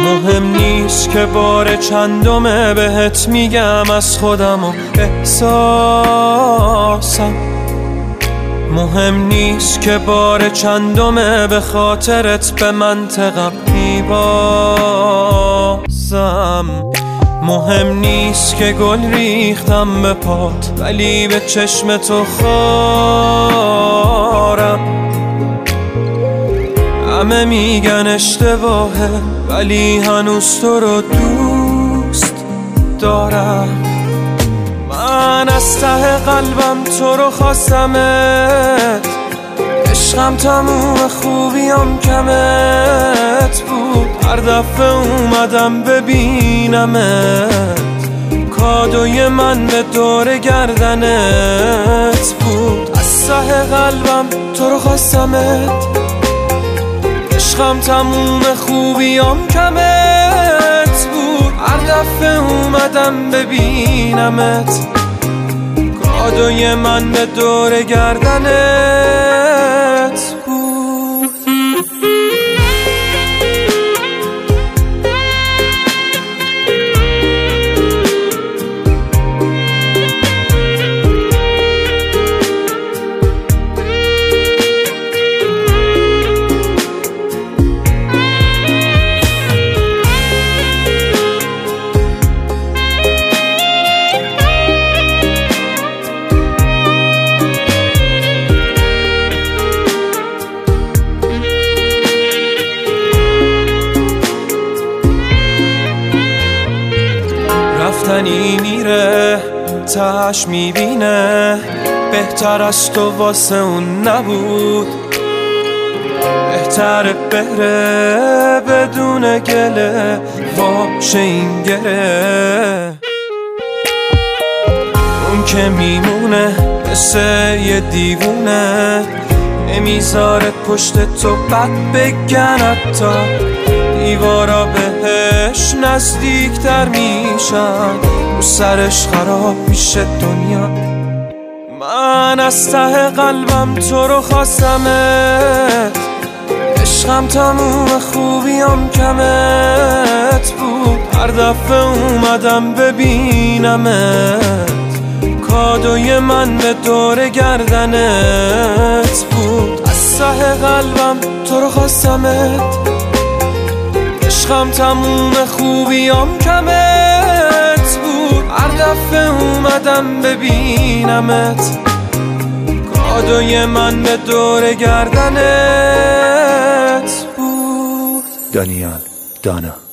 مهم نیست که بار چندمه بهت میگم از خودم و احساسم. مهم نیست که بار چندمه به خاطرت به منطقم میبازم. مهم نیست که گل ریختم به پات ولی به چشم تو خارم. همه میگن اشتباهه ولی هنوز تو رو دوست دارم. من از ته قلبم تو رو خواستمت، عشقم تموم خوبیام کمت بود. هر دفعه اومدم ببینمت کادوی من به دور گردنت بود. از ته قلبم تو رو خواستمت، عشقم تموم خوبیام کمت بود. هر دفعه اومدم ببینمت کادوی من به دور گردنت بود. رفتنی میره تاش میبینه، بهتر از تو واسه اون نبود. بهتر بره بدون گله باشه این گره. اون که میمونه مثل یه دیوونه، نمیذاره پشت تو بد بگن حتی. دیوارا بهش نزدیکتر میشن، رو سرش خراب میشه دنیا. من از ته قلبم تو رو خواستمت، عشقم تموم خوبیام کمت بود. هر دفعه اومدم ببینمت کادوی من به دور گردنت بود. از ته قلبم تو رو خواستمت، عشقم تموم خوبیام کمت بود. هر دفعه اومدم ببینمت کادوی من به دور گردنت بود. دانیال دانا.